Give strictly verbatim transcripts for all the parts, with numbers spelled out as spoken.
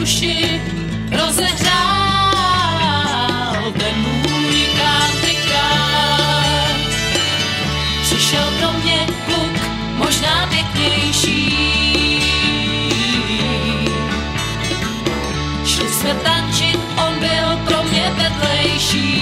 duši rozehrál ten můj kántykrát. Přišel pro mě kluk možná pěknější. Šli jsme tančit, on byl pro mě vedlejší.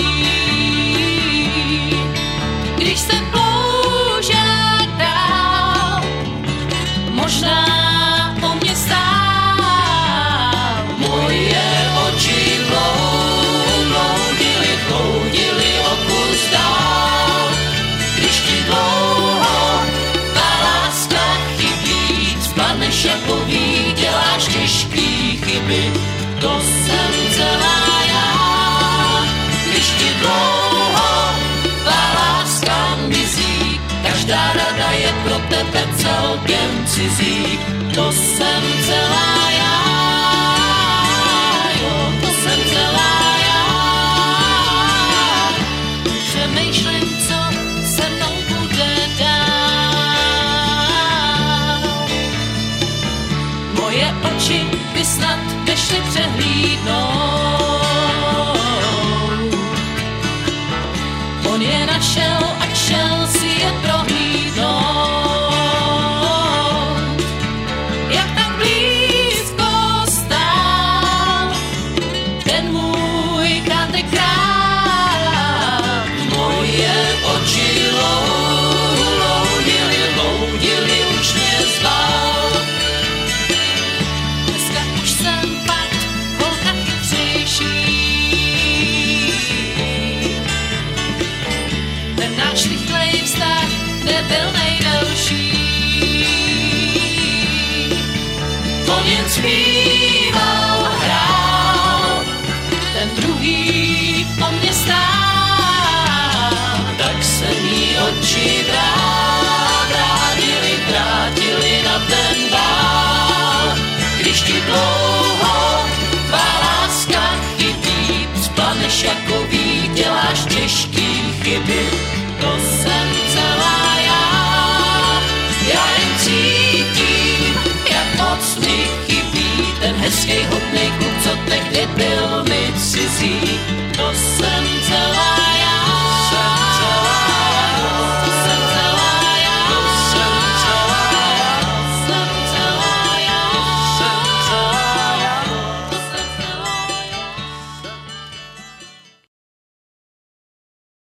Když jsem ploužil dál, možná o mě stál. Moje oči bloudily, bloudily o kus dál. Když ti dlouho ta láska chybí, spadneš jako ví, děláš těžký chyby. To jsem celá já. Když ti dlouho ta láska mizí, každá rada je pro tebe celkem cizí. To jsem celá já, jo, to jsem celá já. Přemýšlím, co se mnou bude dál. Moje oči by snad nešly přehlídnout. On je našel a šel si je prohlídnout. Jak tak blízko stál ten můj kántykrát. Moje oči loudily, loudily, už mě zbal. Dneska už jsem fakt holka chytřejší. Ten náš rychlej vztah nebyl nejdelší. On jen zpíval, hrál, ten druhý o mě stál. Tak se mý oči vrá- vrátily, vrátily na ten bál. Když ti dlouho tvá láska chybí, spaneš jako ví, děláš těžký chyby. To jsem celá já. Já jen cítím, jak moc mi chybí ten hezký hodnej kluk, co tehdy byl